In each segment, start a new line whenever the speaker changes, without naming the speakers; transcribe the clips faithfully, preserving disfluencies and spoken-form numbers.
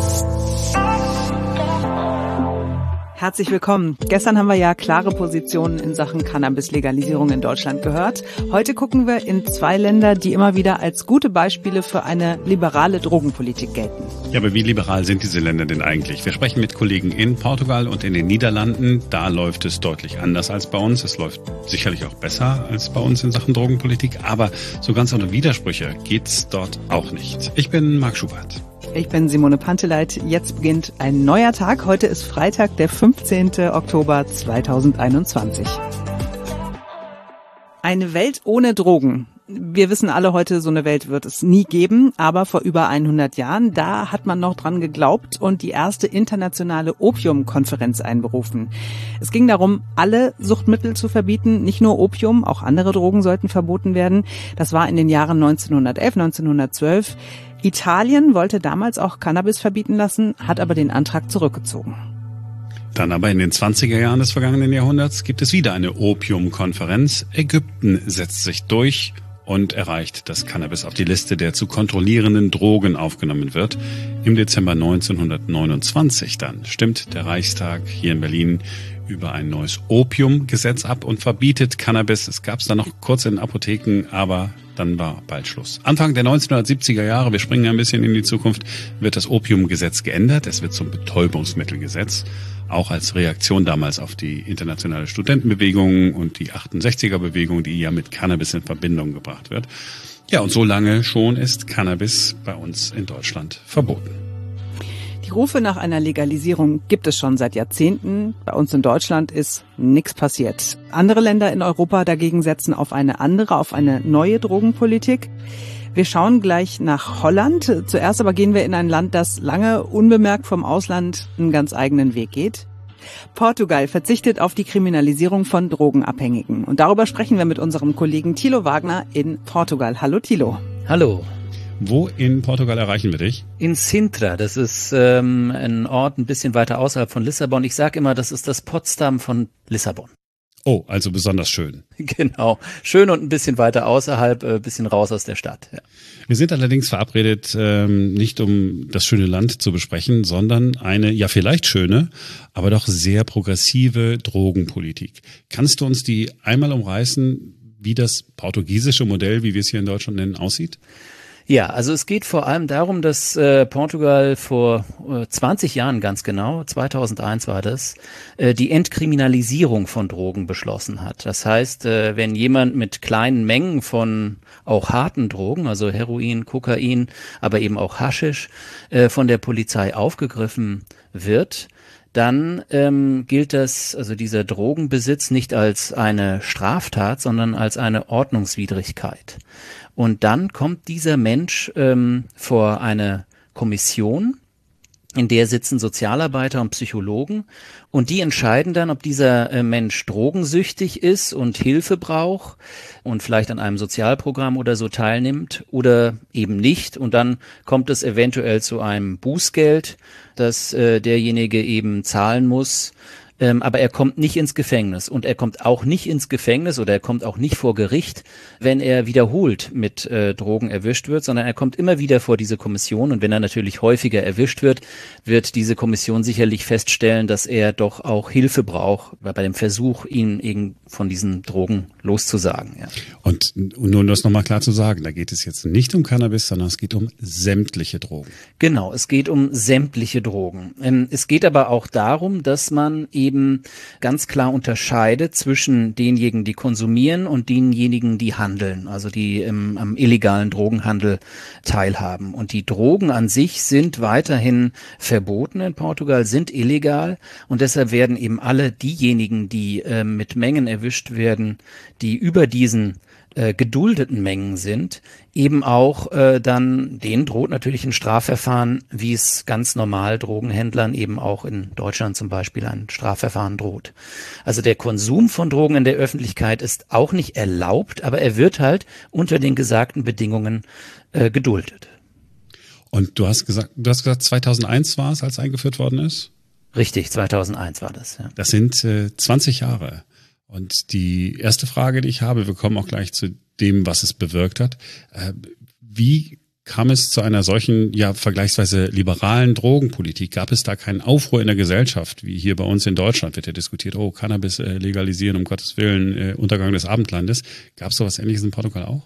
Herzlich willkommen. Gestern haben wir ja klare Positionen in Sachen Cannabis-Legalisierung in Deutschland gehört. Heute gucken wir in zwei Länder, die immer wieder als gute Beispiele für eine liberale Drogenpolitik gelten.
Ja, aber wie liberal sind diese Länder denn eigentlich? Wir sprechen mit Kollegen in Portugal und in den Niederlanden. Da läuft es deutlich anders als bei uns. Es läuft sicherlich auch besser als bei uns in Sachen Drogenpolitik. Aber so ganz ohne Widersprüche geht's dort auch nicht. Ich bin Marc Schubert.
Ich bin Simone Panteleit. Jetzt beginnt ein neuer Tag. Heute ist Freitag, der fünfzehnten Oktober zweitausendeinundzwanzig. Eine Welt ohne Drogen. Wir wissen alle heute, so eine Welt wird es nie geben, aber vor über hundert Jahren, da hat man noch dran geglaubt und die erste internationale Opiumkonferenz einberufen. Es ging darum, alle Suchtmittel zu verbieten, nicht nur Opium, auch andere Drogen sollten verboten werden. Das war in den Jahren neunzehnhundertelf, neunzehnhundertzwölf. Italien wollte damals auch Cannabis verbieten lassen, hat aber den Antrag zurückgezogen.
Dann aber in den zwanziger Jahren des vergangenen Jahrhunderts gibt es wieder eine Opiumkonferenz. Ägypten setzt sich durch und erreicht, dass Cannabis auf die Liste der zu kontrollierenden Drogen aufgenommen wird. Im Dezember neunzehnhundertneunundzwanzig dann stimmt der Reichstag hier in Berlin über ein neues Opiumgesetz ab und verbietet Cannabis. Es gab es dann noch kurz in Apotheken, aber dann war bald Schluss. Anfang der neunzehnhundertsiebziger Jahre, wir springen ein bisschen in die Zukunft, wird das Opiumgesetz geändert. Es wird zum Betäubungsmittelgesetz, auch als Reaktion damals auf die internationale Studentenbewegung und die achtundsechziger-Bewegung, die ja mit Cannabis in Verbindung gebracht wird. Ja, und so lange schon ist Cannabis bei uns in Deutschland verboten.
Die Rufe nach einer Legalisierung gibt es schon seit Jahrzehnten. Bei uns in Deutschland ist nichts passiert. Andere Länder in Europa dagegen setzen auf eine andere, auf eine neue Drogenpolitik. Wir schauen gleich nach Holland. Zuerst aber gehen wir in ein Land, das lange unbemerkt vom Ausland einen ganz eigenen Weg geht. Portugal verzichtet auf die Kriminalisierung von Drogenabhängigen. Und darüber sprechen wir mit unserem Kollegen Thilo Wagner in Portugal. Hallo Thilo.
Hallo.
Wo in Portugal erreichen wir dich?
In Sintra, das ist ähm, ein Ort ein bisschen weiter außerhalb von Lissabon. Ich sage immer, das ist das Potsdam von Lissabon.
Oh, also besonders schön.
Genau, schön und ein bisschen weiter außerhalb, ein bisschen raus aus der Stadt. Ja.
Wir sind allerdings verabredet, ähm, nicht um das schöne Land zu besprechen, sondern eine, ja vielleicht schöne, aber doch sehr progressive Drogenpolitik. Kannst du uns die einmal umreißen, wie das portugiesische Modell, wie wir es hier in Deutschland nennen, aussieht?
Ja, also es geht vor allem darum, dass äh, Portugal vor äh, zwanzig Jahren ganz genau, zweitausendeins war das, äh, die Entkriminalisierung von Drogen beschlossen hat. Das heißt, äh, wenn jemand mit kleinen Mengen von auch harten Drogen, also Heroin, Kokain, aber eben auch Haschisch, äh, von der Polizei aufgegriffen wird, dann ähm, gilt das, also dieser Drogenbesitz nicht als eine Straftat, sondern als eine Ordnungswidrigkeit. Und dann kommt dieser Mensch ähm, vor eine Kommission, in der sitzen Sozialarbeiter und Psychologen und die entscheiden dann, ob dieser äh, Mensch drogensüchtig ist und Hilfe braucht und vielleicht an einem Sozialprogramm oder so teilnimmt oder eben nicht. Und dann kommt es eventuell zu einem Bußgeld, das äh, derjenige eben zahlen muss. Ähm, aber er kommt nicht ins Gefängnis und er kommt auch nicht ins Gefängnis oder er kommt auch nicht vor Gericht, wenn er wiederholt mit äh, Drogen erwischt wird, sondern er kommt immer wieder vor diese Kommission und wenn er natürlich häufiger erwischt wird, wird diese Kommission sicherlich feststellen, dass er doch auch Hilfe braucht bei dem Versuch, ihn eben von diesen Drogen loszusagen. Ja.
Und nur um das nochmal klar zu sagen, da geht es jetzt nicht um Cannabis, sondern es geht um sämtliche Drogen.
Genau, es geht um sämtliche Drogen. Ähm, es geht aber auch darum, dass man eben eben ganz klar unterscheidet zwischen denjenigen, die konsumieren und denjenigen, die handeln, also die im, am illegalen Drogenhandel teilhaben. Und die Drogen an sich sind weiterhin verboten in Portugal, sind illegal und deshalb werden eben alle diejenigen, die äh, mit Mengen erwischt werden, die über diesen äh, geduldeten Mengen sind, eben auch äh, dann, denen droht natürlich ein Strafverfahren, wie es ganz normal Drogenhändlern eben auch in Deutschland zum Beispiel ein Strafverfahren droht. Also der Konsum von Drogen in der Öffentlichkeit ist auch nicht erlaubt, aber er wird halt unter den gesagten Bedingungen äh, geduldet.
Und du hast gesagt, du hast gesagt, zweitausendeins war es, als eingeführt worden ist?
Richtig, zweitausendeins war das, ja.
Das sind äh, zwanzig Jahre. Und die erste Frage, die ich habe, wir kommen auch gleich zu dem, was es bewirkt hat. Äh, wie kam es zu einer solchen, ja, vergleichsweise liberalen Drogenpolitik? Gab es da keinen Aufruhr in der Gesellschaft, wie hier bei uns in Deutschland wird ja diskutiert, oh, Cannabis äh, legalisieren, um Gottes Willen, äh, Untergang des Abendlandes. Gab es sowas Ähnliches in Portugal auch?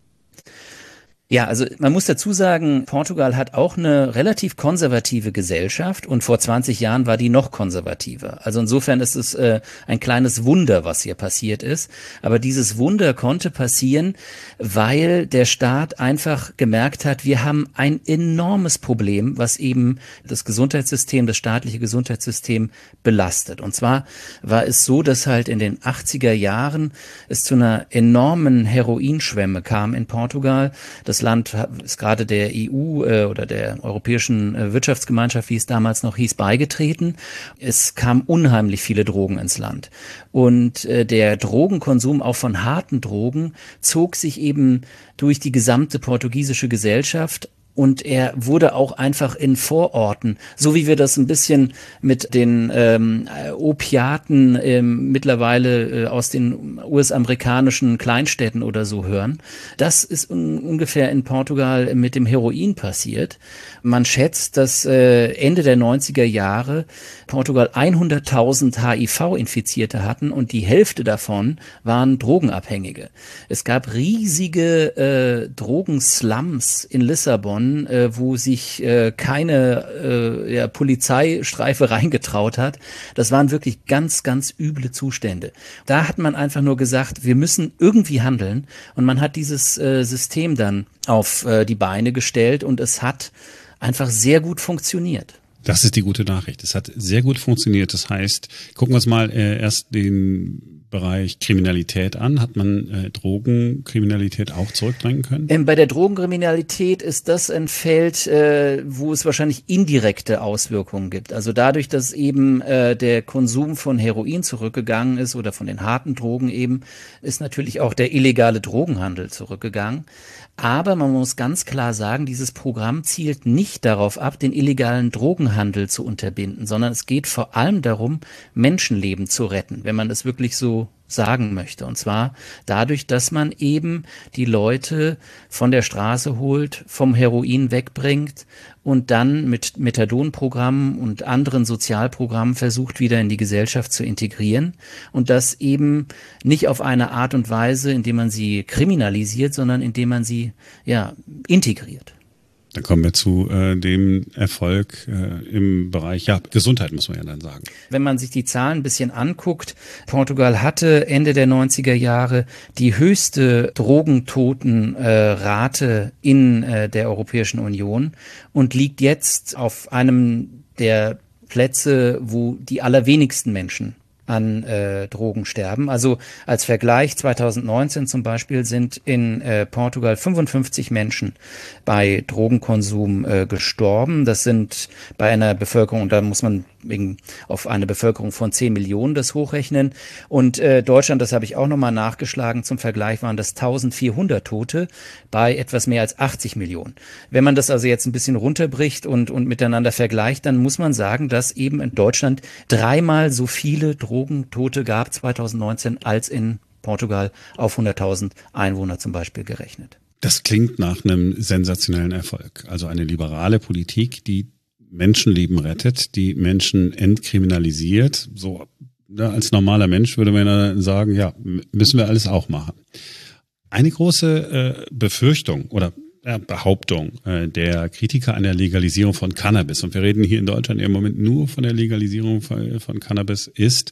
Ja, also man muss dazu sagen, Portugal hat auch eine relativ konservative Gesellschaft und vor zwanzig Jahren war die noch konservativer. Also insofern ist es äh, ein kleines Wunder, was hier passiert ist. Aber dieses Wunder konnte passieren, weil der Staat einfach gemerkt hat, wir haben ein enormes Problem, was eben das Gesundheitssystem, das staatliche Gesundheitssystem belastet. Und zwar war es so, dass halt in den achtziger Jahren es zu einer enormen Heroinschwemme kam in Portugal. Das Land ist gerade der E U äh, oder der Europäischen äh, Wirtschaftsgemeinschaft, wie es damals noch hieß, beigetreten. Es kamen unheimlich viele Drogen ins Land. Und äh, der Drogenkonsum, auch von harten Drogen, zog sich eben durch die gesamte portugiesische Gesellschaft. Und er wurde auch einfach in Vororten, so wie wir das ein bisschen mit den ähm, Opiaten ähm, mittlerweile äh, aus den U S-amerikanischen Kleinstädten oder so hören. Das ist un- ungefähr in Portugal mit dem Heroin passiert. Man schätzt, dass äh, Ende der neunziger Jahre Portugal hunderttausend H I V-Infizierte hatten und die Hälfte davon waren Drogenabhängige. Es gab riesige äh, Drogenslums in Lissabon, wo sich äh, keine äh, ja, Polizeistreife reingetraut hat. Das waren wirklich ganz, ganz üble Zustände. Da hat man einfach nur gesagt, wir müssen irgendwie handeln. Und man hat dieses äh, System dann auf äh, die Beine gestellt und es hat einfach sehr gut funktioniert.
Das ist die gute Nachricht. Es hat sehr gut funktioniert. Das heißt, gucken wir uns mal äh, erst den Bereich Kriminalität an. Hat man äh, Drogenkriminalität auch zurückdrängen können?
Ähm, bei der Drogenkriminalität ist das ein Feld, äh, wo es wahrscheinlich indirekte Auswirkungen gibt. Also dadurch, dass eben äh, der Konsum von Heroin zurückgegangen ist oder von den harten Drogen eben, ist natürlich auch der illegale Drogenhandel zurückgegangen. Aber man muss ganz klar sagen, dieses Programm zielt nicht darauf ab, den illegalen Drogenhandel zu unterbinden, sondern es geht vor allem darum, Menschenleben zu retten, wenn man das wirklich so sagen möchte. Und zwar dadurch, dass man eben die Leute von der Straße holt, vom Heroin wegbringt und dann mit Methadonprogrammen und anderen Sozialprogrammen versucht, wieder in die Gesellschaft zu integrieren. Und das eben nicht auf eine Art und Weise, indem man sie kriminalisiert, sondern indem man sie ja integriert.
Dann kommen wir zu äh, dem Erfolg äh, im Bereich ja, Gesundheit, muss man ja dann sagen.
Wenn man sich die Zahlen ein bisschen anguckt, Portugal hatte Ende der neunziger Jahre die höchste Drogentotenrate äh, in äh, der Europäischen Union und liegt jetzt auf einem der Plätze, wo die allerwenigsten Menschen an äh, Drogen sterben. Also als Vergleich zweitausendneunzehn zum Beispiel sind in äh, Portugal fünfundfünfzig Menschen bei Drogenkonsum äh, gestorben. Das sind bei einer Bevölkerung, da muss man wegen auf eine Bevölkerung von zehn Millionen das hochrechnen. Und äh, Deutschland, das habe ich auch nochmal nachgeschlagen, zum Vergleich waren das eintausendvierhundert Tote bei etwas mehr als achtzig Millionen. Wenn man das also jetzt ein bisschen runterbricht und, und miteinander vergleicht, dann muss man sagen, dass eben in Deutschland dreimal so viele Drogentote gab zweitausendneunzehn als in Portugal auf hunderttausend Einwohner zum Beispiel gerechnet.
Das klingt nach einem sensationellen Erfolg. Also eine liberale Politik, die Menschenleben rettet, die Menschen entkriminalisiert. So ja, als normaler Mensch würde man ja sagen, ja, müssen wir alles auch machen. Eine große äh, Befürchtung oder ja, Behauptung äh, der Kritiker an der Legalisierung von Cannabis, und wir reden hier in Deutschland im Moment nur von der Legalisierung von, von Cannabis, ist,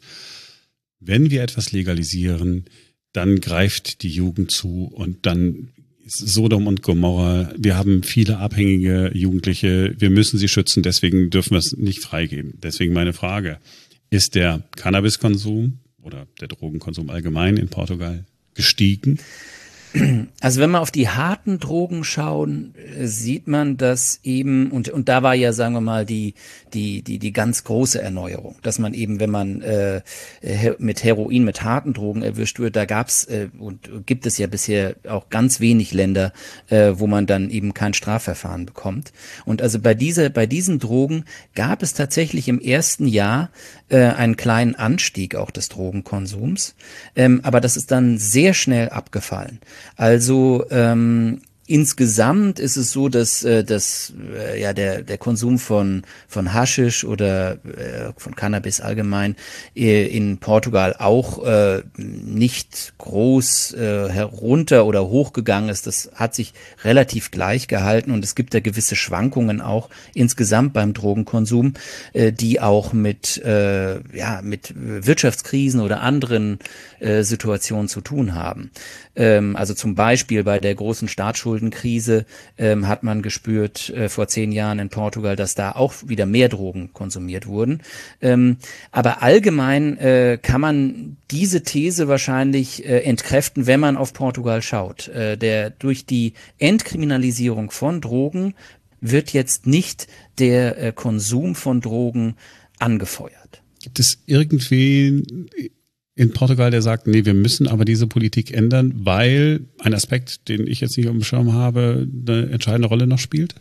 wenn wir etwas legalisieren, dann greift die Jugend zu und dann Sodom und Gomorra, wir haben viele abhängige Jugendliche, wir müssen sie schützen, deswegen dürfen wir es nicht freigeben. Deswegen meine Frage, ist der Cannabiskonsum oder der Drogenkonsum allgemein in Portugal gestiegen?
Also wenn wir auf die harten Drogen schauen, sieht man, dass eben, und und da war ja, sagen wir mal, die die die die ganz große Erneuerung, dass man eben, wenn man äh, mit Heroin, mit harten Drogen erwischt wird, da gab's äh, und gibt es ja bisher auch ganz wenig Länder, äh, wo man dann eben kein Strafverfahren bekommt. Und also bei dieser bei diesen Drogen gab es tatsächlich im ersten Jahr äh, einen kleinen Anstieg auch des Drogenkonsums, ähm, aber das ist dann sehr schnell abgefallen. Also ähm, Insgesamt ist es so, dass, äh, dass äh, ja der der Konsum von von Haschisch oder äh, von Cannabis allgemein äh, in Portugal auch äh, nicht groß äh, herunter oder hochgegangen ist. Das hat sich relativ gleich gehalten und es gibt da gewisse Schwankungen auch insgesamt beim Drogenkonsum, äh, die auch mit äh, ja mit Wirtschaftskrisen oder anderen äh, Situationen zu tun haben. Ähm, also zum Beispiel bei der großen Staatsschuldenkrise ähm, hat man gespürt äh, vor zehn Jahren in Portugal, dass da auch wieder mehr Drogen konsumiert wurden. Ähm, aber allgemein äh, kann man diese These wahrscheinlich äh, entkräften, wenn man auf Portugal schaut. Äh, der durch die Entkriminalisierung von Drogen wird jetzt nicht der äh, Konsum von Drogen angefeuert.
Gibt es irgendwie in Portugal, der sagt, nee, wir müssen aber diese Politik ändern, weil ein Aspekt, den ich jetzt nicht auf dem Schirm habe, eine entscheidende Rolle noch spielt?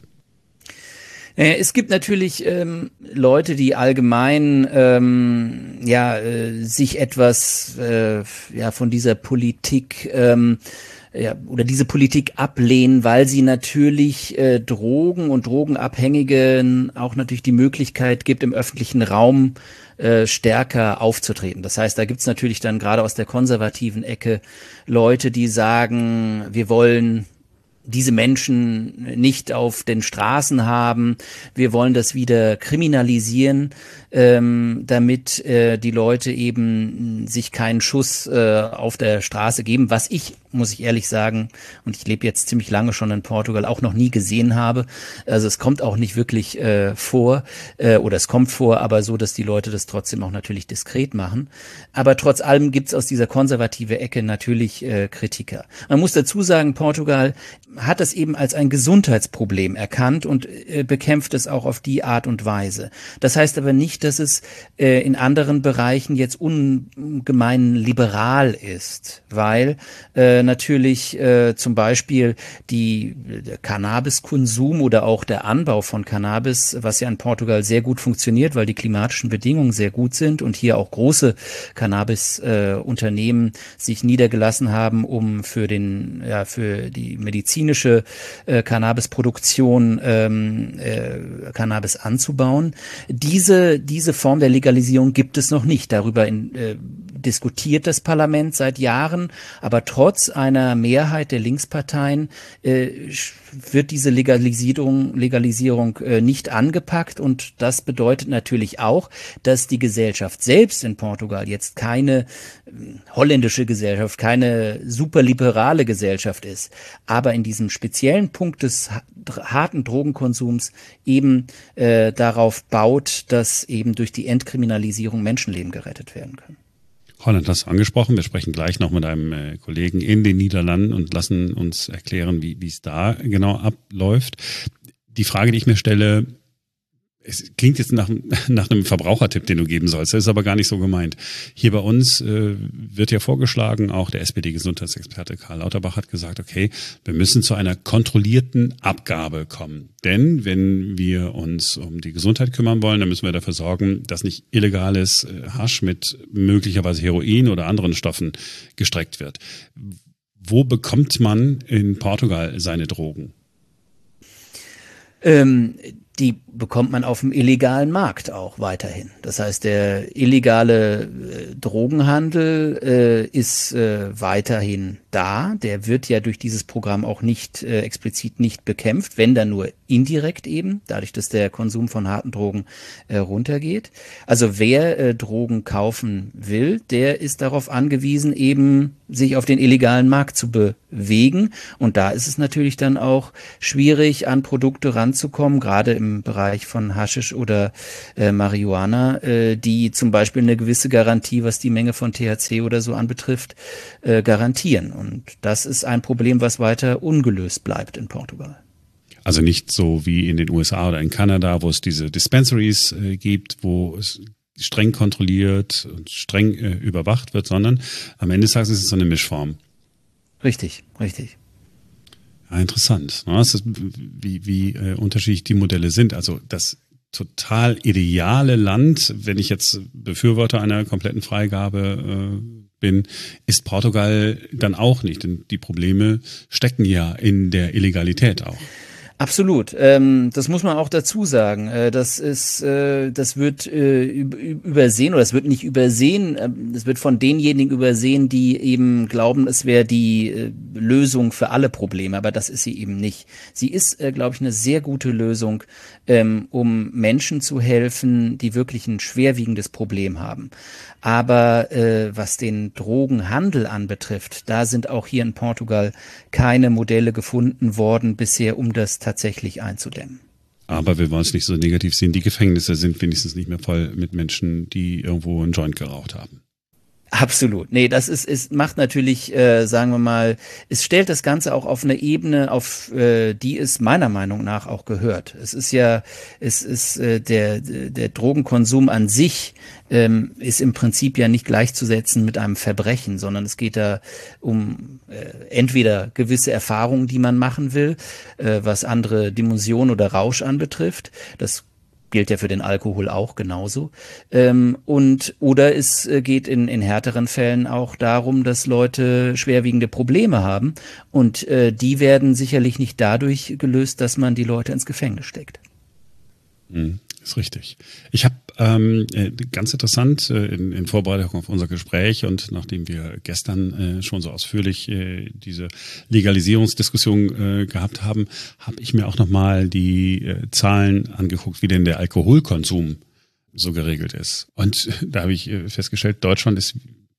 Es gibt natürlich ähm, Leute, die allgemein ähm, ja äh, sich etwas äh, ja von dieser Politik ähm, ja, oder diese Politik ablehnen, weil sie natürlich äh, Drogen und Drogenabhängigen auch natürlich die Möglichkeit gibt, im öffentlichen Raum äh, stärker aufzutreten. Das heißt, da gibt's natürlich dann gerade aus der konservativen Ecke Leute, die sagen, wir wollen diese Menschen nicht auf den Straßen haben. Wir wollen das wieder kriminalisieren, ähm, damit äh, die Leute eben sich keinen Schuss äh, auf der Straße geben, was ich, muss ich ehrlich sagen, und ich lebe jetzt ziemlich lange schon in Portugal, auch noch nie gesehen habe. Also es kommt auch nicht wirklich äh, vor, äh, oder es kommt vor, aber so, dass die Leute das trotzdem auch natürlich diskret machen. Aber trotz allem gibt's aus dieser konservative Ecke natürlich äh, Kritiker. Man muss dazu sagen, Portugal hat es eben als ein Gesundheitsproblem erkannt und äh, bekämpft es auch auf die Art und Weise. Das heißt aber nicht, dass es äh, in anderen Bereichen jetzt ungemein liberal ist, weil äh, natürlich äh, zum Beispiel die der Cannabiskonsum oder auch der Anbau von Cannabis, was ja in Portugal sehr gut funktioniert, weil die klimatischen Bedingungen sehr gut sind und hier auch große Cannabis-Unternehmen äh, sich niedergelassen haben, um für den ja für die medizinische äh, Cannabisproduktion ähm, äh, Cannabis anzubauen. Diese diese Form der Legalisierung gibt es noch nicht. Darüber in, äh, diskutiert das Parlament seit Jahren, aber trotz einer Mehrheit der Linksparteien äh, wird diese Legalisierung, Legalisierung äh, nicht angepackt und das bedeutet natürlich auch, dass die Gesellschaft selbst in Portugal jetzt keine äh, holländische Gesellschaft, keine superliberale Gesellschaft ist, aber in diesem speziellen Punkt des harten Drogenkonsums eben äh, darauf baut, dass eben durch die Entkriminalisierung Menschenleben gerettet werden können.
Holland hast du angesprochen. Wir sprechen gleich noch mit einem äh, Kollegen in den Niederlanden und lassen uns erklären, wie wie es da genau abläuft. Die Frage, die ich mir stelle, es klingt jetzt nach, nach einem Verbrauchertipp, den du geben sollst. Das ist aber gar nicht so gemeint. Hier bei uns äh, wird ja vorgeschlagen, auch der S P D-Gesundheitsexperte Karl Lauterbach hat gesagt, okay, wir müssen zu einer kontrollierten Abgabe kommen. Denn wenn wir uns um die Gesundheit kümmern wollen, dann müssen wir dafür sorgen, dass nicht illegales Hasch mit möglicherweise Heroin oder anderen Stoffen gestreckt wird. Wo bekommt man in Portugal seine Drogen?
Ähm, die bekommt man auf dem illegalen Markt auch weiterhin. Das heißt, der illegale äh, Drogenhandel äh, ist äh, weiterhin da. Der wird ja durch dieses Programm auch nicht äh, explizit nicht bekämpft, wenn dann nur indirekt eben, dadurch, dass der Konsum von harten Drogen äh, runtergeht. Also wer äh, Drogen kaufen will, der ist darauf angewiesen, eben sich auf den illegalen Markt zu bewegen. Und da ist es natürlich dann auch schwierig, an Produkte ranzukommen, gerade im Bereich von Haschisch oder äh, Marihuana, äh, die zum Beispiel eine gewisse Garantie, was die Menge von T H C oder so anbetrifft, äh, garantieren. Und das ist ein Problem, was weiter ungelöst bleibt in Portugal.
Also nicht so wie in den U S A oder in Kanada, wo es diese Dispensaries äh, gibt, wo es streng kontrolliert und streng äh, überwacht wird, sondern am Ende des Tages ist es so eine Mischform.
Richtig, richtig.
Ja, interessant. Das ist, wie, wie äh, unterschiedlich die Modelle sind. Also das total ideale Land, wenn ich jetzt Befürworter einer kompletten Freigabe äh, bin, ist Portugal dann auch nicht. Denn die Probleme stecken ja in der Illegalität auch.
Absolut. Ähm, das muss man auch dazu sagen. Äh, das ist, äh, das wird äh, übersehen oder es wird nicht übersehen. Es äh, wird von denjenigen übersehen, die eben glauben, es wäre die äh, Lösung für alle Probleme. Aber das ist sie eben nicht. Sie ist, äh, glaube ich, eine sehr gute Lösung, ähm, um Menschen zu helfen, die wirklich ein schwerwiegendes Problem haben. Aber äh, was den Drogenhandel anbetrifft, da sind auch hier in Portugal keine Modelle gefunden worden bisher, um das tatsächlich einzudämmen.
Aber wir wollen es nicht so negativ sehen. Die Gefängnisse sind wenigstens nicht mehr voll mit Menschen, die irgendwo einen Joint geraucht haben.
Absolut. Nee, das ist, ist macht natürlich, äh, sagen wir mal, es stellt das Ganze auch auf eine Ebene, auf äh, die es meiner Meinung nach auch gehört. Es ist ja, es ist äh, der der Drogenkonsum an sich ähm, ist im Prinzip ja nicht gleichzusetzen mit einem Verbrechen, sondern es geht da um äh, entweder gewisse Erfahrungen, die man machen will, äh, was andere Dimension oder Rausch anbetrifft. Das gilt ja für den Alkohol auch genauso. Ähm, und oder es äh, geht in, in härteren Fällen auch darum, dass Leute schwerwiegende Probleme haben. Und äh, die werden sicherlich nicht dadurch gelöst, dass man die Leute ins Gefängnis steckt.
Mhm, ist richtig. Ich habe ähm, ganz interessant äh, in, in Vorbereitung auf unser Gespräch und nachdem wir gestern äh, schon so ausführlich äh, diese Legalisierungsdiskussion äh, gehabt haben, habe ich mir auch nochmal die äh, Zahlen angeguckt, wie denn der Alkoholkonsum so geregelt ist. Und äh, da habe ich äh, festgestellt, Deutschland ist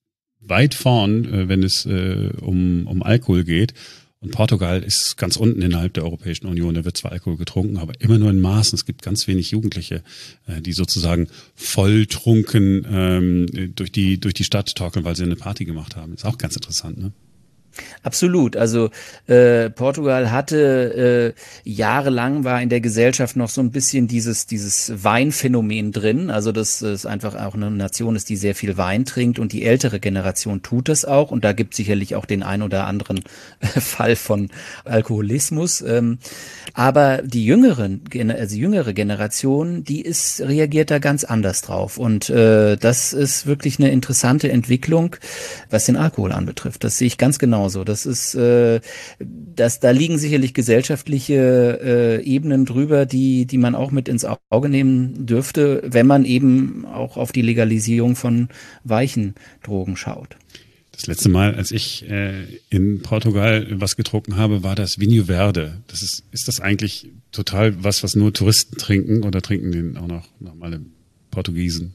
weit vorn, äh, wenn es äh, um, um Alkohol geht. Und Portugal ist ganz unten innerhalb der Europäischen Union. Da wird zwar Alkohol getrunken, aber immer nur in Maßen. Es gibt ganz wenig Jugendliche, die sozusagen volltrunken ähm, durch die durch die Stadt torkeln, weil sie eine Party gemacht haben. Ist auch ganz interessant, ne?
Absolut. Also äh, Portugal hatte äh, jahrelang war in der Gesellschaft noch so ein bisschen dieses dieses Weinphänomen drin. Also dass es einfach auch eine Nation ist, die sehr viel Wein trinkt und die ältere Generation tut das auch. Und da gibt es sicherlich auch den ein oder anderen äh, Fall von Alkoholismus. Ähm, aber die jüngeren, also jüngere Generation, die ist reagiert da ganz anders drauf. Und äh, das ist wirklich eine interessante Entwicklung, was den Alkohol anbetrifft. Das sehe ich ganz genau. So, das ist, äh, das, da liegen sicherlich gesellschaftliche äh, Ebenen drüber, die, die man auch mit ins Auge nehmen dürfte, wenn man eben auch auf die Legalisierung von weichen Drogen schaut.
Das letzte Mal, als ich äh, in Portugal was getrunken habe, war das Vinho Verde. Das ist, ist das eigentlich total was, was nur Touristen trinken oder trinken den auch noch normale Portugiesen?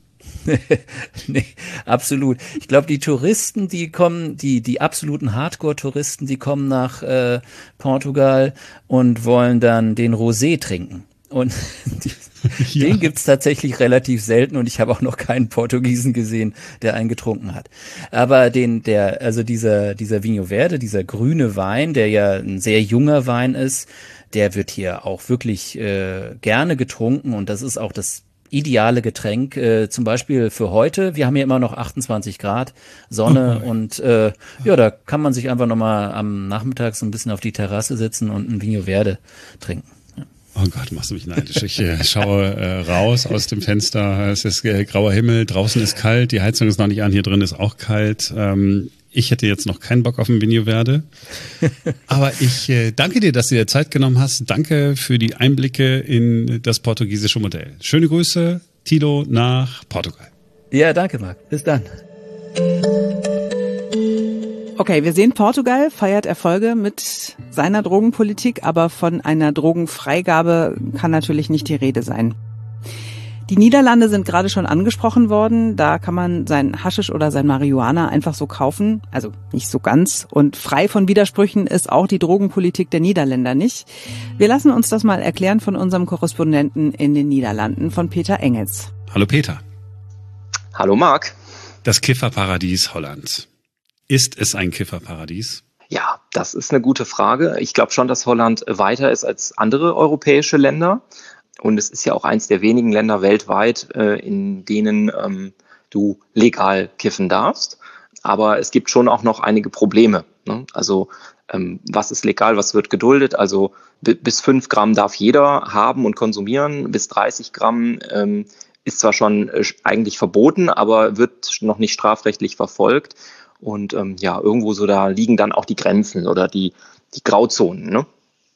Nee, absolut. Ich glaube, die Touristen, die kommen, die die absoluten Hardcore-Touristen, die kommen nach äh, Portugal und wollen dann den Rosé trinken. Und die, ja. Den gibt's tatsächlich relativ selten und ich habe auch noch keinen Portugiesen gesehen, der einen getrunken hat. Aber den, der, also dieser, dieser Vinho Verde, dieser grüne Wein, der ja ein sehr junger Wein ist, der wird hier auch wirklich äh, gerne getrunken und das ist auch das ideale Getränk, äh, zum Beispiel für heute. Wir haben hier immer noch achtundzwanzig Grad Sonne oh und äh, ja, da kann man sich einfach nochmal am Nachmittag so ein bisschen auf die Terrasse sitzen und ein Vinho Verde trinken. Ja.
Oh Gott, machst du mich neidisch. Ich äh, schaue äh, raus aus dem Fenster, es ist äh, grauer Himmel, draußen ist kalt, die Heizung ist noch nicht an, hier drin ist auch kalt. Ähm, Ich hätte jetzt noch keinen Bock auf ein Vinho Verde. Aber ich äh, danke dir, dass du dir Zeit genommen hast. Danke für die Einblicke in das portugiesische Modell. Schöne Grüße, Thilo, nach Portugal.
Ja, danke, Marc. Bis dann.
Okay, wir sehen, Portugal feiert Erfolge mit seiner Drogenpolitik, aber von einer Drogenfreigabe kann natürlich nicht die Rede sein. Die Niederlande sind gerade schon angesprochen worden. Da kann man sein Haschisch oder sein Marihuana einfach so kaufen. Also nicht so ganz. Und frei von Widersprüchen ist auch die Drogenpolitik der Niederländer nicht. Wir lassen uns das mal erklären von unserem Korrespondenten in den Niederlanden, von Peter Engels.
Hallo Peter.
Hallo Marc.
Das Kifferparadies Holland. Ist es ein Kifferparadies?
Ja, das ist eine gute Frage. Ich glaube schon, dass Holland weiter ist als andere europäische Länder. Und es ist ja auch eins der wenigen Länder weltweit, äh, in denen ähm, du legal kiffen darfst. Aber es gibt schon auch noch einige Probleme, ne? Also ähm, was ist legal, was wird geduldet? Also b- bis fünf Gramm darf jeder haben und konsumieren. Bis dreißig Gramm ähm, ist zwar schon äh, eigentlich verboten, aber wird noch nicht strafrechtlich verfolgt. Und ähm, ja, irgendwo so da liegen dann auch die Grenzen oder die, die Grauzonen, ne?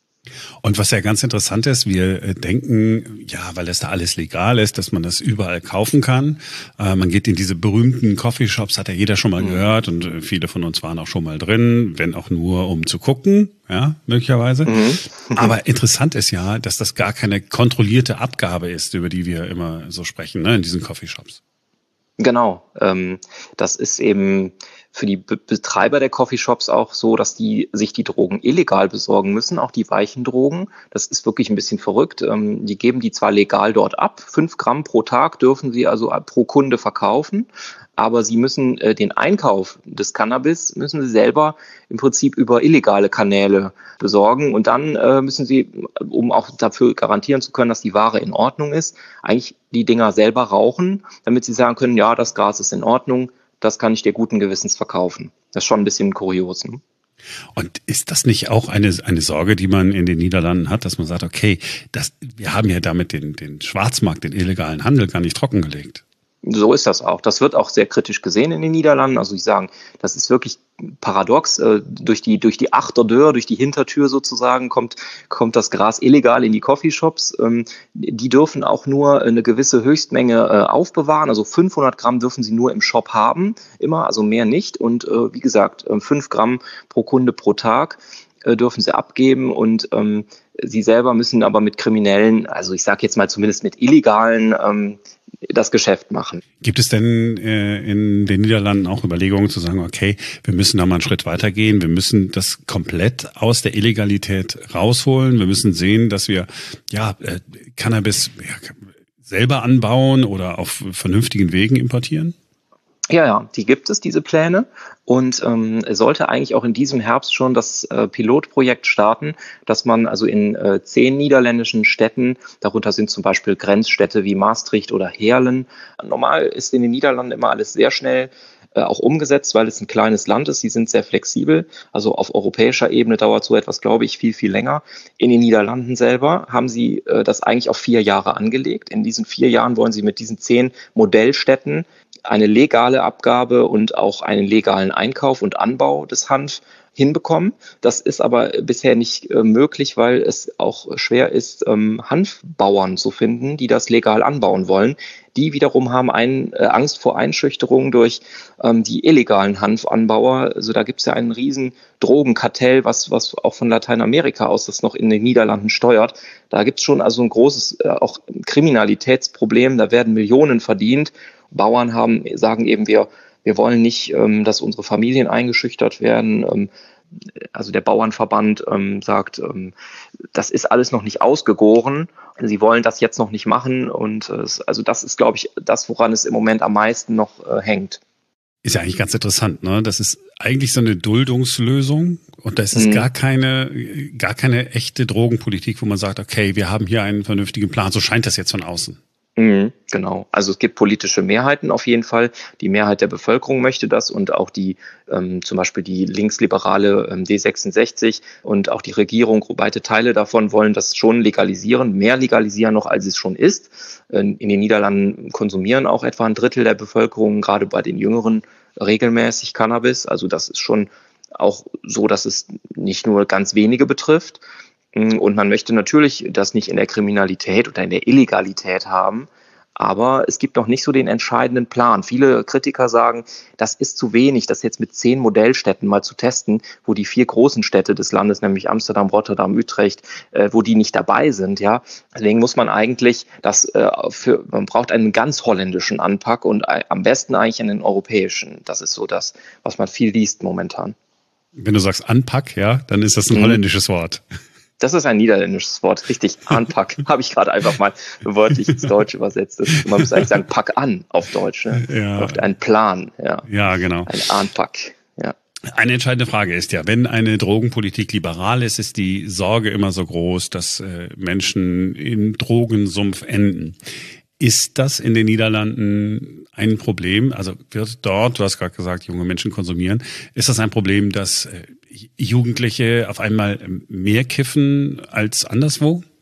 Und was ja ganz interessant ist, wir denken, ja, weil das da alles legal ist, dass man das überall kaufen kann. Äh, man geht in diese berühmten Coffeeshops, hat ja jeder schon mal mhm. gehört und viele von uns waren auch schon mal drin, wenn auch nur um zu gucken, ja, möglicherweise. Mhm. Aber interessant ist ja, dass das gar keine kontrollierte Abgabe ist, über die wir immer so sprechen, ne, in diesen Coffeeshops.
Genau, ähm, das ist eben für die Be- Betreiber der Coffeeshops auch so, dass die sich die Drogen illegal besorgen müssen, auch die weichen Drogen. Das ist wirklich ein bisschen verrückt. Ähm, die geben die zwar legal dort ab, fünf Gramm pro Tag dürfen sie also pro Kunde verkaufen, aber sie müssen äh, den Einkauf des Cannabis, müssen sie selber im Prinzip über illegale Kanäle besorgen und dann äh, müssen sie, um auch dafür garantieren zu können, dass die Ware in Ordnung ist, eigentlich die Dinger selber rauchen, damit sie sagen können, ja, das Gras ist in Ordnung, das kann ich dir guten Gewissens verkaufen. Das ist schon ein bisschen kurios. Ne?
Und ist das nicht auch eine, eine Sorge, die man in den Niederlanden hat, dass man sagt, okay, das, wir haben ja damit den, den Schwarzmarkt, den illegalen Handel gar nicht trockengelegt?
So ist das auch. Das wird auch sehr kritisch gesehen in den Niederlanden. Also ich sagen, das ist wirklich paradox. Äh, durch die durch die Achterdeur, durch die Hintertür sozusagen kommt kommt das Gras illegal in die Coffeeshops. Ähm, die dürfen auch nur eine gewisse Höchstmenge äh, aufbewahren. Also fünfhundert Gramm dürfen sie nur im Shop haben, immer, also mehr nicht. Und äh, wie gesagt, äh, fünf Gramm pro Kunde pro Tag äh, dürfen sie abgeben und ähm, sie selber müssen aber mit Kriminellen, also ich sage jetzt mal zumindest mit Illegalen, ähm, das Geschäft machen.
Gibt es denn äh, in den Niederlanden auch Überlegungen zu sagen, okay, wir müssen da mal einen Schritt weitergehen, wir müssen das komplett aus der Illegalität rausholen, wir müssen sehen, dass wir ja äh, Cannabis ja, selber anbauen oder auf vernünftigen Wegen importieren?
Ja, ja, die gibt es, diese Pläne. Und ähm, sollte eigentlich auch in diesem Herbst schon das äh, Pilotprojekt starten, dass man also in äh, zehn niederländischen Städten, darunter sind zum Beispiel Grenzstädte wie Maastricht oder Heerlen. Normal ist in den Niederlanden immer alles sehr schnell äh, auch umgesetzt, weil es ein kleines Land ist. Sie sind sehr flexibel. Also auf europäischer Ebene dauert so etwas, glaube ich, viel, viel länger. In den Niederlanden selber haben sie äh, das eigentlich auf vier Jahre angelegt. In diesen vier Jahren wollen sie mit diesen zehn Modellstädten eine legale Abgabe und auch einen legalen Einkauf und Anbau des Hanf hinbekommen. Das ist aber bisher nicht äh, möglich, weil es auch schwer ist, ähm, Hanfbauern zu finden, die das legal anbauen wollen. Die wiederum haben ein, äh, Angst vor Einschüchterung durch ähm, die illegalen Hanfanbauer. Also da gibt es ja einen riesen Drogenkartell, was, was auch von Lateinamerika aus das noch in den Niederlanden steuert. Da gibt es schon also ein großes äh, auch Kriminalitätsproblem. Da werden Millionen verdient. Bauern haben, sagen eben, wir, wir wollen nicht, ähm, dass unsere Familien eingeschüchtert werden. Ähm, also der Bauernverband ähm, sagt, ähm, das ist alles noch nicht ausgegoren. Sie wollen das jetzt noch nicht machen. Und äh, also das ist, glaube ich, das, woran es im Moment am meisten noch äh, hängt.
Ist ja eigentlich ganz interessant, ne? Das ist eigentlich so eine Duldungslösung und das ist mhm. gar keine, gar keine echte Drogenpolitik, wo man sagt, okay, wir haben hier einen vernünftigen Plan. So scheint das jetzt von außen.
Mhm, genau. Also es gibt politische Mehrheiten auf jeden Fall. Die Mehrheit der Bevölkerung möchte das und auch die, ähm, zum Beispiel die linksliberale ähm, D sechsundsechzig und auch die Regierung, weite Teile davon wollen das schon legalisieren, mehr legalisieren noch, als es schon ist. In, in den Niederlanden konsumieren auch etwa ein Drittel der Bevölkerung, gerade bei den Jüngeren, regelmäßig Cannabis. Also das ist schon auch so, dass es nicht nur ganz wenige betrifft. Und man möchte natürlich das nicht in der Kriminalität oder in der Illegalität haben, aber es gibt noch nicht so den entscheidenden Plan. Viele Kritiker sagen, das ist zu wenig, das jetzt mit zehn Modellstädten mal zu testen, wo die vier großen Städte des Landes, nämlich Amsterdam, Rotterdam, Utrecht, äh, wo die nicht dabei sind. Ja, deswegen muss man eigentlich das äh, für, man braucht einen ganz holländischen Anpack und äh, am besten eigentlich einen europäischen. Das ist so das, was man viel liest momentan.
Wenn du sagst Anpack, ja, dann ist das ein mhm. holländisches Wort.
Das ist ein niederländisches Wort, richtig, Anpack. Habe ich gerade einfach mal wörtlich ins Deutsch übersetzt. Das, man muss eigentlich sagen, pack an auf Deutsch. Ne? Ja. Ein Plan, ja.
Ja, genau.
Ein Anpack, ja.
Eine entscheidende Frage ist ja, wenn eine Drogenpolitik liberal ist, ist die Sorge immer so groß, dass äh, Menschen im Drogensumpf enden. Ist das in den Niederlanden ein Problem? Also wird dort, du hast gerade gesagt, junge Menschen konsumieren, ist das ein Problem, dass äh, Jugendliche auf einmal mehr kiffen als anderswo?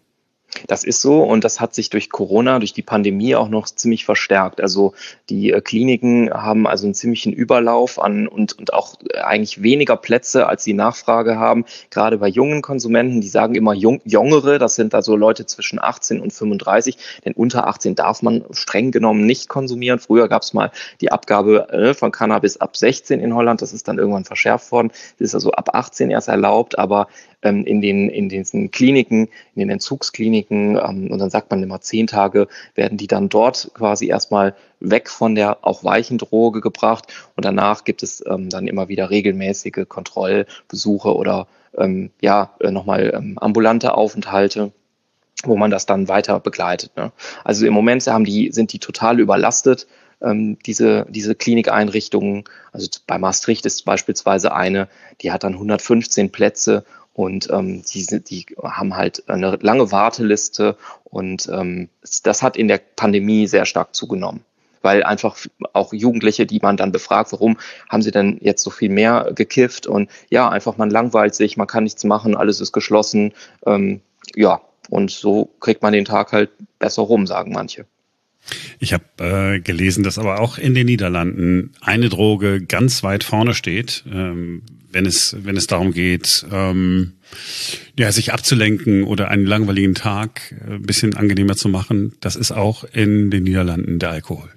Das ist so und das hat sich durch Corona, durch die Pandemie auch noch ziemlich verstärkt. Also die äh, Kliniken haben also einen ziemlichen Überlauf an und, und auch eigentlich weniger Plätze, als sie Nachfrage haben. Gerade bei jungen Konsumenten, die sagen immer jung, Jüngere, das sind also Leute zwischen achtzehn und fünfunddreißig, denn unter achtzehn darf man streng genommen nicht konsumieren. Früher gab es mal die Abgabe äh, von Cannabis ab sechzehn in Holland, das ist dann irgendwann verschärft worden. Das ist also ab achtzehn erst erlaubt, aber ähm, in den in diesen Kliniken, in den Entzugskliniken, ähm, und dann sagt man immer zehn Tage, werden die dann dort quasi erstmal weg von der auch weichen Droge gebracht und danach gibt es ähm, dann immer wieder regelmäßige Kontrollbesuche oder ähm, ja äh, nochmal ähm, ambulante Aufenthalte, wo man das dann weiter begleitet. Ne? Also im Moment haben die, sind die total überlastet, ähm, diese, diese Klinikeinrichtungen. Also bei Maastricht ist beispielsweise eine, die hat dann hundertfünfzehn Plätze und ähm, die, die haben halt eine lange Warteliste und ähm, das hat in der Pandemie sehr stark zugenommen. Weil einfach auch Jugendliche, die man dann befragt, warum haben sie denn jetzt so viel mehr gekifft? Und ja, einfach man langweilt sich, man kann nichts machen, alles ist geschlossen. Ähm, ja, und so kriegt man den Tag halt besser rum, sagen manche.
Ich habe äh, gelesen, dass aber auch in den Niederlanden eine Droge ganz weit vorne steht, ähm, wenn es wenn es darum geht, ähm, ja, sich abzulenken oder einen langweiligen Tag ein bisschen angenehmer zu machen. Das ist auch in den Niederlanden der Alkohol.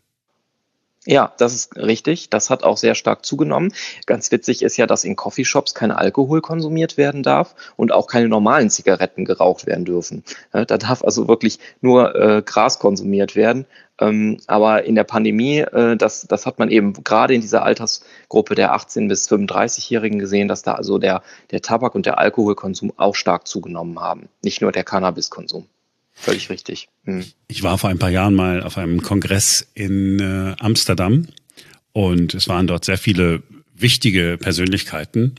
Ja, das ist richtig. Das hat auch sehr stark zugenommen. Ganz witzig ist ja, dass in Coffeeshops kein Alkohol konsumiert werden darf und auch keine normalen Zigaretten geraucht werden dürfen. Da darf also wirklich nur äh, Gras konsumiert werden. Ähm, aber in der Pandemie, äh, das, das hat man eben gerade in dieser Altersgruppe der achtzehn- bis fünfunddreißig-Jährigen gesehen, dass da also der, der Tabak- und der Alkoholkonsum auch stark zugenommen haben. Nicht nur der Cannabiskonsum. Völlig richtig. Hm.
Ich war vor ein paar Jahren mal auf einem Kongress in äh, Amsterdam und es waren dort sehr viele wichtige Persönlichkeiten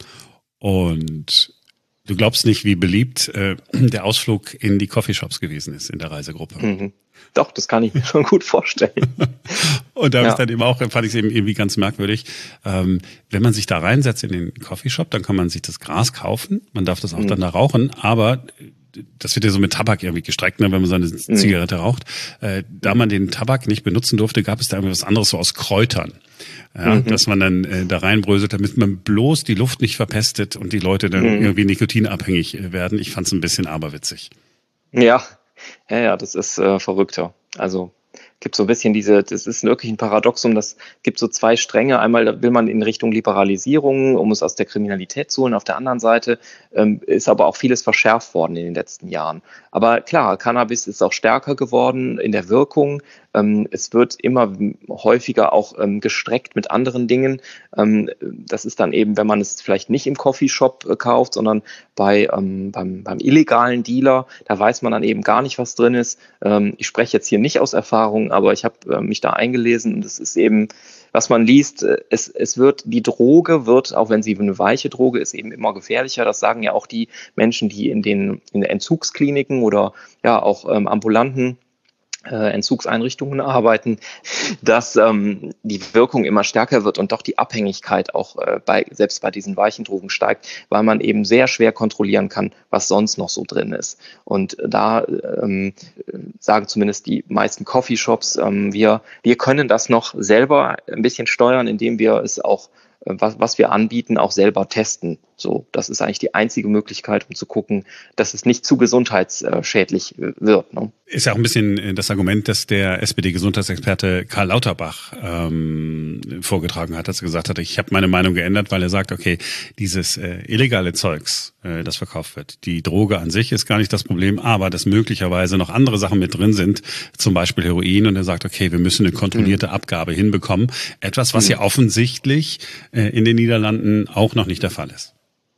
und du glaubst nicht, wie beliebt äh, der Ausflug in die Coffeeshops gewesen ist in der Reisegruppe.
Mhm. Doch, das kann ich mir schon gut vorstellen.
Und da
Ja.
ist dann eben auch, fand ich es eben irgendwie ganz merkwürdig, ähm, wenn man sich da reinsetzt in den Coffeeshop, dann kann man sich das Gras kaufen, man darf das auch
Mhm.
dann da rauchen, aber das wird ja so mit Tabak irgendwie gestreckt, ne, wenn man so eine
Mhm.
Zigarette raucht. Äh, da man den Tabak nicht benutzen durfte, gab es da irgendwie was anderes so aus Kräutern. Ja,
Mhm.
dass man dann äh, da reinbröselt, damit man bloß die Luft nicht verpestet und die Leute dann
Mhm.
irgendwie nikotinabhängig äh, werden. Ich fand es ein bisschen aberwitzig.
Ja, ja, ja, das ist äh, verrückter. Also gibt so ein bisschen diese, das ist wirklich ein Paradoxum, das gibt so zwei Stränge. Einmal will man in Richtung Liberalisierung, um es aus der Kriminalität zu holen. Auf der anderen Seite ähm, ist aber auch vieles verschärft worden in den letzten Jahren. Aber klar, Cannabis ist auch stärker geworden in der Wirkung. Ähm, es wird immer häufiger auch ähm, gestreckt mit anderen Dingen. Ähm, das ist dann eben, wenn man es vielleicht nicht im Coffeeshop äh, kauft, sondern bei, ähm, beim, beim illegalen Dealer, da weiß man dann eben gar nicht, was drin ist. Ähm, ich spreche jetzt hier nicht aus Erfahrung, aber ich habe äh, mich da eingelesen und es ist eben, was man liest, äh, es, es wird, die Droge wird, auch wenn sie eine weiche Droge ist, eben immer gefährlicher. Das sagen ja auch die Menschen, die in den, in den Entzugskliniken oder ja auch ähm, ambulanten Äh, Entzugseinrichtungen arbeiten, dass ähm, die Wirkung immer stärker wird und doch die Abhängigkeit auch äh, bei, selbst bei diesen weichen Drogen steigt, weil man eben sehr schwer kontrollieren kann, was sonst noch so drin ist. Und da ähm, sagen zumindest die meisten Coffeeshops, ähm, wir, wir können das noch selber ein bisschen steuern, indem wir es auch Was, was wir anbieten, auch selber testen. So, das ist eigentlich die einzige Möglichkeit, um zu gucken, dass es nicht zu gesundheitsschädlich wird. Ne?
Ist ja auch ein bisschen das Argument, das der S P D-Gesundheitsexperte Karl Lauterbach ähm, vorgetragen hat, als er gesagt hat, ich habe meine Meinung geändert, weil er sagt, okay, dieses äh, illegale Zeugs, äh, das verkauft wird, die Droge an sich ist gar nicht das Problem, aber dass möglicherweise noch andere Sachen mit drin sind, zum Beispiel Heroin, und er sagt, okay, wir müssen eine kontrollierte mhm. Abgabe hinbekommen. Etwas, was mhm. ja offensichtlich äh, in den Niederlanden auch noch nicht der Fall ist.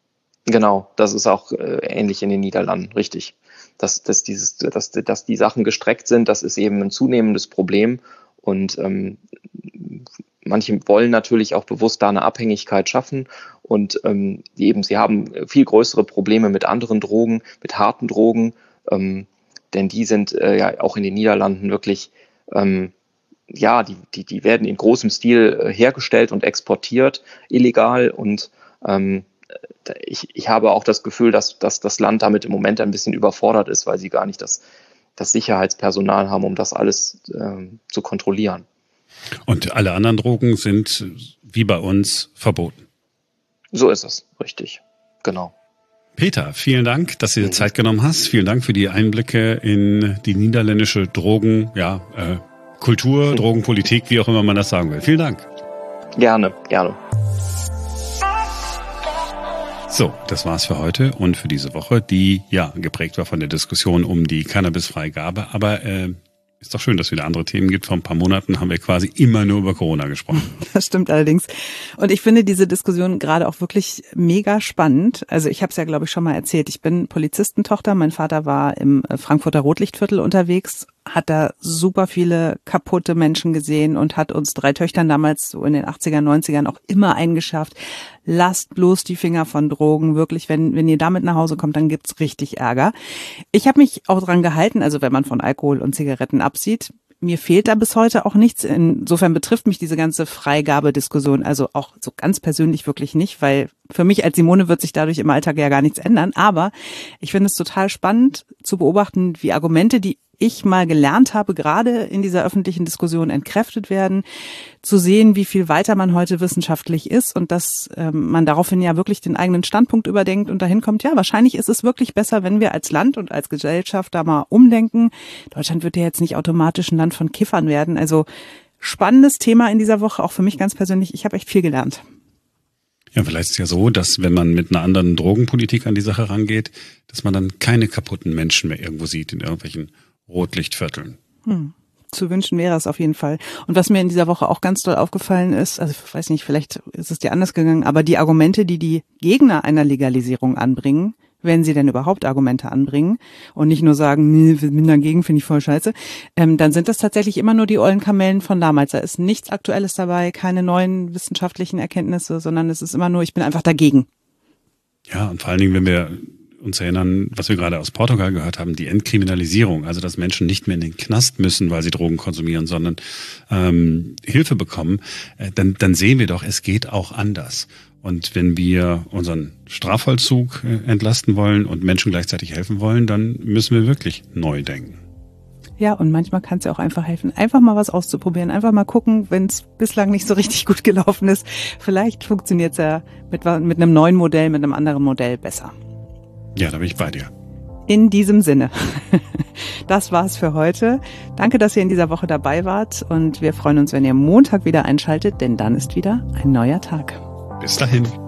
Genau, das ist auch äh, ähnlich in den Niederlanden, richtig. Dass, dass, dieses, dass, dass die Sachen gestreckt sind, das ist eben ein zunehmendes Problem. Und ähm, manche wollen natürlich auch bewusst da eine Abhängigkeit schaffen. Und ähm, die eben, sie haben viel größere Probleme mit anderen Drogen, mit harten Drogen. Ähm, denn die sind äh, ja auch in den Niederlanden wirklich, ähm, ja, die, die, die werden in großem Stil äh, hergestellt und exportiert, illegal. Und ähm, Ich, ich habe auch das Gefühl, dass, dass das Land damit im Moment ein bisschen überfordert ist, weil sie gar nicht das das Sicherheitspersonal haben, um das alles äh, zu kontrollieren.
Und alle anderen Drogen sind wie bei uns verboten.
So ist es, richtig, genau.
Peter, vielen Dank, dass du dir Zeit genommen hast. Vielen Dank für die Einblicke in die niederländische Drogen, ja, äh, Kultur, Drogenpolitik, wie auch immer man das sagen will. Vielen Dank.
Gerne, gerne.
So, das war's für heute und für diese Woche, die ja geprägt war von der Diskussion um die Cannabisfreigabe. Aber äh, ist doch schön, dass es wieder andere Themen gibt. Vor ein paar Monaten haben wir quasi immer nur über Corona gesprochen.
Das stimmt allerdings. Und ich finde diese Diskussion gerade auch wirklich mega spannend. Also ich habe es ja, glaube ich, schon mal erzählt. Ich bin Polizistentochter. Mein Vater war im Frankfurter Rotlichtviertel unterwegs, hat da super viele kaputte Menschen gesehen und hat uns drei Töchtern damals so in den achtziger, neunzigern auch immer eingeschärft. Lasst bloß die Finger von Drogen. Wirklich, wenn wenn ihr damit nach Hause kommt, dann gibt's richtig Ärger. Ich habe mich auch dran gehalten, also wenn man von Alkohol und Zigaretten absieht. Mir fehlt da bis heute auch nichts. Insofern betrifft mich diese ganze Freigabediskussion also auch so ganz persönlich wirklich nicht, weil für mich als Simone wird sich dadurch im Alltag ja gar nichts ändern. Aber ich finde es total spannend zu beobachten, wie Argumente, die ich mal gelernt habe, gerade in dieser öffentlichen Diskussion entkräftet werden, zu sehen, wie viel weiter man heute wissenschaftlich ist und dass ähm, man daraufhin ja wirklich den eigenen Standpunkt überdenkt und dahin kommt, ja, wahrscheinlich ist es wirklich besser, wenn wir als Land und als Gesellschaft da mal umdenken. Deutschland wird ja jetzt nicht automatisch ein Land von Kiffern werden. Also spannendes Thema in dieser Woche, auch für mich ganz persönlich. Ich habe echt viel gelernt.
Ja, vielleicht ist es ja so, dass wenn man mit einer anderen Drogenpolitik an die Sache rangeht, dass man dann keine kaputten Menschen mehr irgendwo sieht in irgendwelchen Rotlichtvierteln.
Hm. Zu wünschen wäre es auf jeden Fall. Und was mir in dieser Woche auch ganz doll aufgefallen ist, also ich weiß nicht, vielleicht ist es dir anders gegangen, aber die Argumente, die die Gegner einer Legalisierung anbringen, wenn sie denn überhaupt Argumente anbringen und nicht nur sagen, nee, wir sind dagegen, finde ich voll scheiße, ähm, dann sind das tatsächlich immer nur die ollen Kamellen von damals. Da ist nichts Aktuelles dabei, keine neuen wissenschaftlichen Erkenntnisse, sondern es ist immer nur, ich bin einfach dagegen.
Ja, und vor allen Dingen, wenn wir uns erinnern, was wir gerade aus Portugal gehört haben, die Entkriminalisierung, also dass Menschen nicht mehr in den Knast müssen, weil sie Drogen konsumieren, sondern ähm, Hilfe bekommen, äh, dann, dann sehen wir doch, es geht auch anders. Und wenn wir unseren Strafvollzug äh, entlasten wollen und Menschen gleichzeitig helfen wollen, dann müssen wir wirklich neu denken.
Ja, und manchmal kann es ja auch einfach helfen, einfach mal was auszuprobieren, einfach mal gucken, wenn es bislang nicht so richtig gut gelaufen ist. Vielleicht funktioniert es ja mit, mit einem neuen Modell, mit einem anderen Modell besser.
Ja, da bin ich bei dir.
In diesem Sinne. Das war's für heute. Danke, dass ihr in dieser Woche dabei wart und wir freuen uns, wenn ihr Montag wieder einschaltet, denn dann ist wieder ein neuer Tag.
Bis dahin.